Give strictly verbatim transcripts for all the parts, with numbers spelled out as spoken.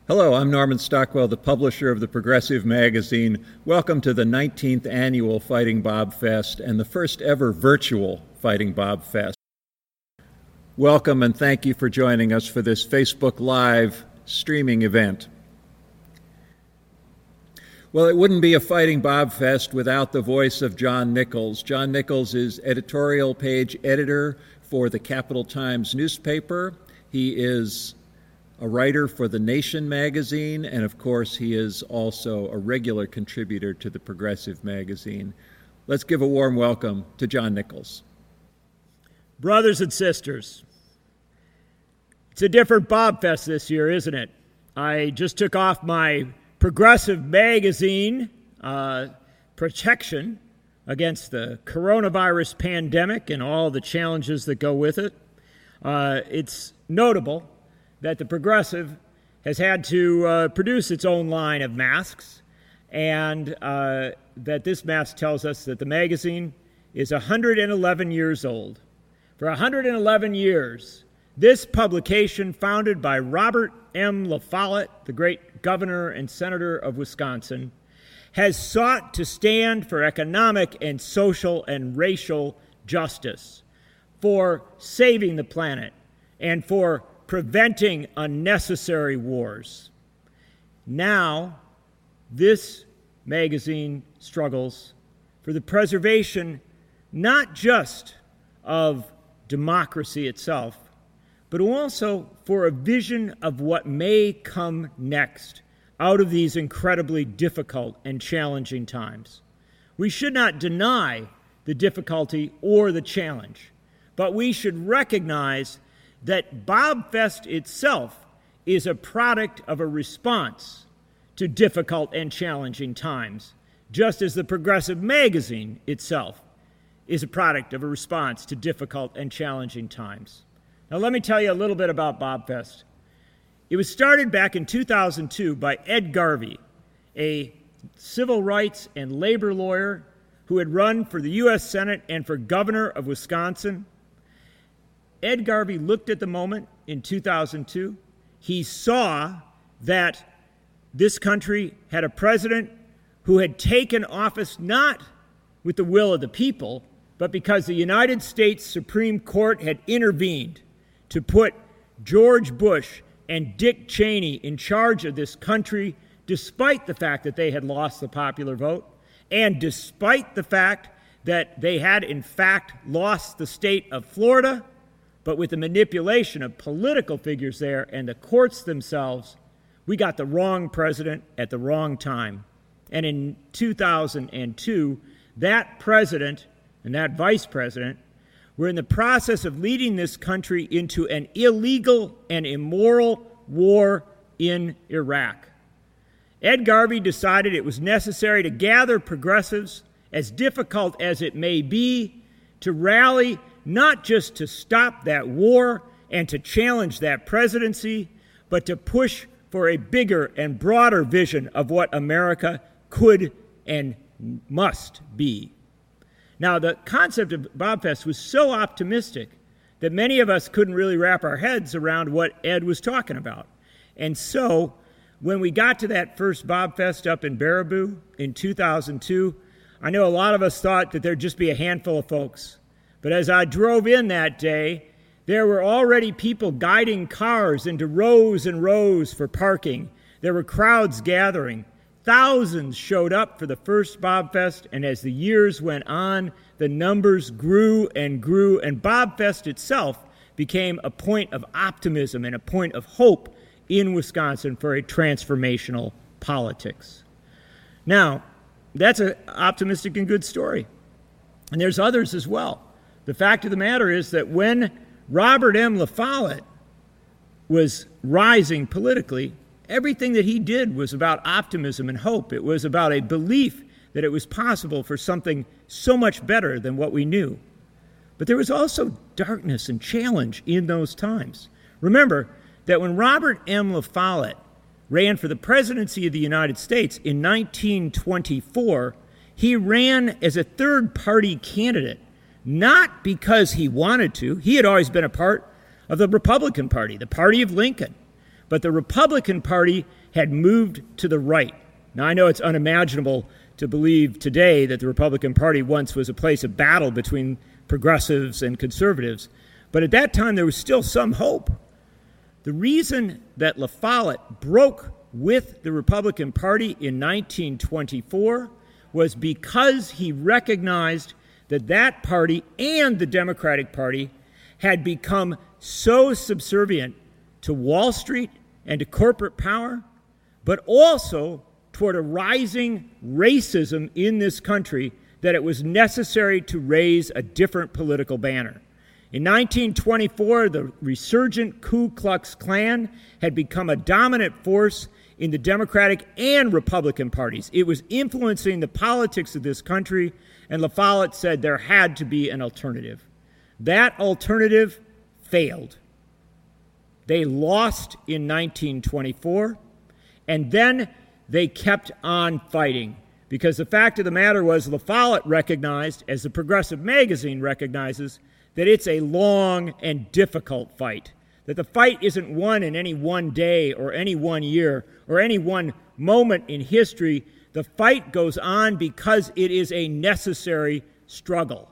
Hello, I'm Norman Stockwell, the publisher of the Progressive Magazine. Welcome to the nineteenth annual Fighting Bob Fest and the first ever virtual Fighting Bob Fest. Welcome and thank you for joining us for this Facebook Live streaming event. Well, it wouldn't be a Fighting Bob Fest without the voice of John Nichols. John Nichols is editorial page editor for the Capital Times newspaper. He is a writer for The Nation magazine, and of course he is also a regular contributor to the Progressive magazine. Let's give a warm welcome to John Nichols. Brothers and sisters, it's a different Bob Fest this year, isn't it? I just took off my Progressive magazine uh, protection against the coronavirus pandemic and all the challenges that go with it. Uh, it's notable that the Progressive has had to uh, produce its own line of masks, and uh, that this mask tells us that the magazine is one hundred eleven years old. For one hundred eleven years, this publication, founded by Robert M. La Follette, the great governor and senator of Wisconsin, has sought to stand for economic and social and racial justice, for saving the planet, and for preventing unnecessary wars. Now, this magazine struggles for the preservation not just of democracy itself, but also for a vision of what may come next out of these incredibly difficult and challenging times. We should not deny the difficulty or the challenge, but we should recognize that Bob Fest itself is a product of a response to difficult and challenging times, just as the Progressive magazine itself is a product of a response to difficult and challenging times. Now, let me tell you a little bit about Bob Fest. It was started back in two thousand two by Ed Garvey, a civil rights and labor lawyer who had run for the U S Senate and for governor of Wisconsin. Ed Garvey looked at the moment in two thousand two. He saw that this country had a president who had taken office not with the will of the people, but because the United States Supreme Court had intervened to put George Bush and Dick Cheney in charge of this country, despite the fact that they had lost the popular vote, and despite the fact that they had, in fact, lost the state of Florida. But with the manipulation of political figures there and the courts themselves, we got the wrong president at the wrong time. And in two thousand two, that president and that vice president were in the process of leading this country into an illegal and immoral war in Iraq. Ed Garvey decided it was necessary to gather progressives, as difficult as it may be, to rally not just to stop that war and to challenge that presidency, but to push for a bigger and broader vision of what America could and must be. Now, the concept of Bob Fest was so optimistic that many of us couldn't really wrap our heads around what Ed was talking about. And so, when we got to that first Bob Fest up in Baraboo in two thousand two, I know a lot of us thought that there'd just be a handful of folks. But as I drove in that day, there were already people guiding cars into rows and rows for parking. There were crowds gathering. Thousands showed up for the first Bob Fest, and as the years went on, the numbers grew and grew, and Bob Fest itself became a point of optimism and a point of hope in Wisconsin for a transformational politics. Now, that's an optimistic and good story. And there's others as well. The fact of the matter is that when Robert M. La Follette was rising politically, everything that he did was about optimism and hope. It was about a belief that it was possible for something so much better than what we knew. But there was also darkness and challenge in those times. Remember that when Robert M. La Follette ran for the presidency of the United States in nineteen twenty-four, he ran as a third-party candidate. Not because he wanted to. He had always been a part of the Republican Party, the party of Lincoln. but the Republican Party had moved to the right. Now, I know it's unimaginable to believe today that the Republican Party once was a place of battle between progressives and conservatives, but at that time there was still some hope. The reason that La Follette broke with the Republican Party in nineteen twenty-four was because he recognized that that party and the Democratic Party had become so subservient to Wall Street and to corporate power, but also toward a rising racism in this country, that it was necessary to raise a different political banner. In nineteen twenty-four, the resurgent Ku Klux Klan had become a dominant force in the Democratic and Republican parties. It was influencing the politics of this country, and La Follette said there had to be an alternative. That alternative failed. They lost in nineteen twenty-four, and then they kept on fighting, because the fact of the matter was La Follette recognized, as the Progressive magazine recognizes, that it's a long and difficult fight, that the fight isn't won in any one day or any one year or any one moment in history. The fight goes on because it is a necessary struggle.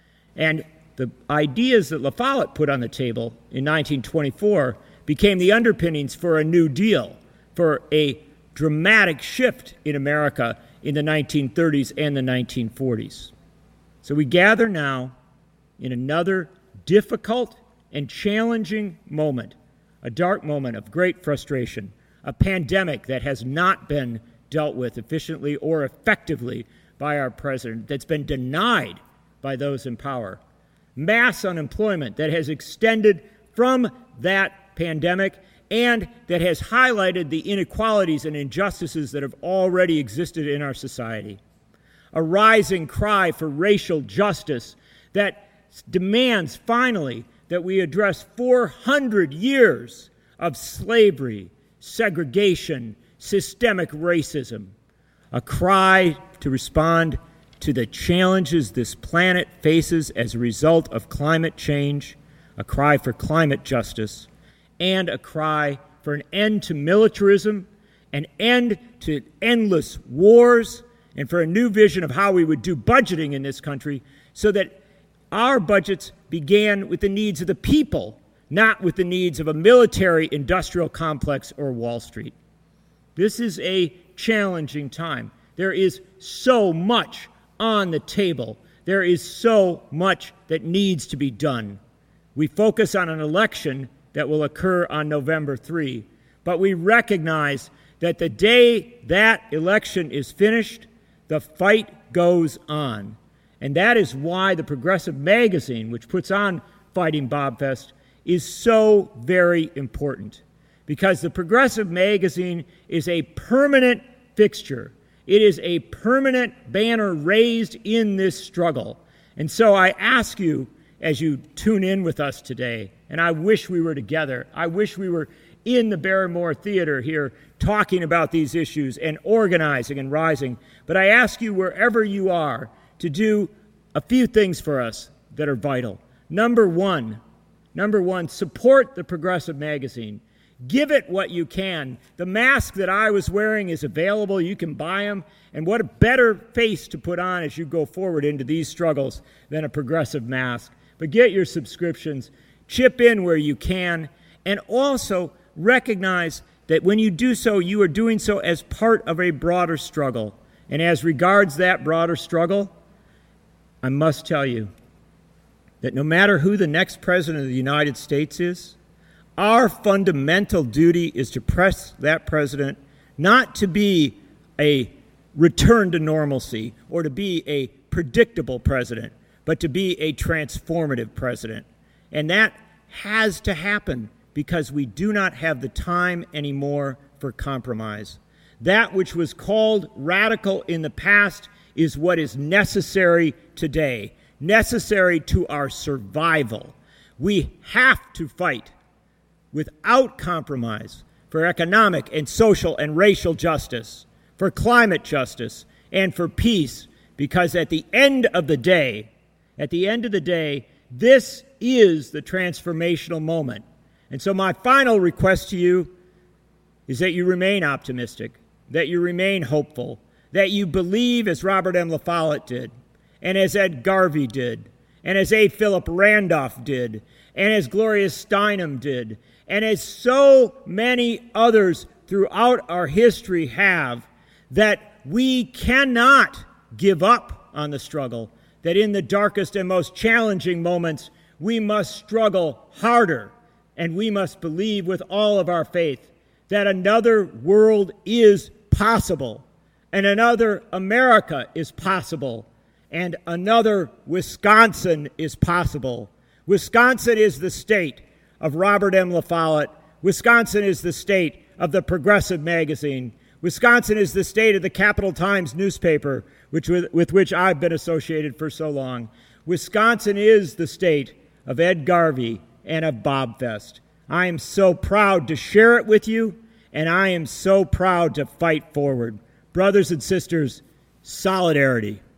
And the ideas that La Follette put on the table in nineteen twenty-four became the underpinnings for a New Deal, for a dramatic shift in America in the nineteen thirties and the nineteen forties. So we gather now in another difficult and challenging moment, a dark moment of great frustration, a pandemic that has not been dealt with efficiently or effectively by our president, that's been denied by those in power, mass unemployment that has extended from that pandemic and that has highlighted the inequalities and injustices that have already existed in our society, a rising cry for racial justice that demands finally that we address four hundred years of slavery, segregation, systemic racism, a cry to respond to the challenges this planet faces as a result of climate change, a cry for climate justice, and a cry for an end to militarism, an end to endless wars, and for a new vision of how we would do budgeting in this country so that our budgets began with the needs of the people, not with the needs of a military industrial complex or Wall Street. This is a challenging time. There is so much on the table. There is so much that needs to be done. We focus on an election that will occur on November third, but we recognize that the day that election is finished, the fight goes on. And that is why the Progressive magazine, which puts on Fighting Bobfest, is so very important. Because the Progressive magazine is a permanent fixture. It is a permanent banner raised in this struggle. And so I ask you, as you tune in with us today, and I wish we were together. I wish we were in the Barrymore Theater here talking about these issues and organizing and rising. But I ask you, wherever you are, to do a few things for us that are vital. Number one, number one, support the Progressive magazine. Give it what you can. The mask that I was wearing is available. You can buy them. And what a better face to put on as you go forward into these struggles than a Progressive mask. But get your subscriptions. Chip in where you can. And also recognize that when you do so, you are doing so as part of a broader struggle. And as regards that broader struggle, I must tell you that no matter who the next president of the United States is, our fundamental duty is to press that president not to be a return to normalcy or to be a predictable president, but to be a transformative president. And that has to happen because we do not have the time anymore for compromise. That which was called radical in the past is what is necessary today, necessary to our survival. We have to fight without compromise for economic and social and racial justice, for climate justice, and for peace, because at the end of the day, at the end of the day, this is the transformational moment. And so my final request to you, is that you remain optimistic, that you remain hopeful, that you believe as Robert M. La Follette did, and as Ed Garvey did, and as A. Philip Randolph did, and as Gloria Steinem did, and as so many others throughout our history have, that we cannot give up on the struggle, that in the darkest and most challenging moments, we must struggle harder, and we must believe with all of our faith that another world is possible, and another America is possible, and another Wisconsin is possible. Wisconsin is the state of Robert M. La Follette. Wisconsin is the state of the Progressive magazine. Wisconsin is the state of the Capital Times newspaper, which with, with which I've been associated for so long. Wisconsin is the state of Ed Garvey and of BobFest. I am so proud to share it with you, and I am so proud to fight forward. Brothers and sisters, solidarity.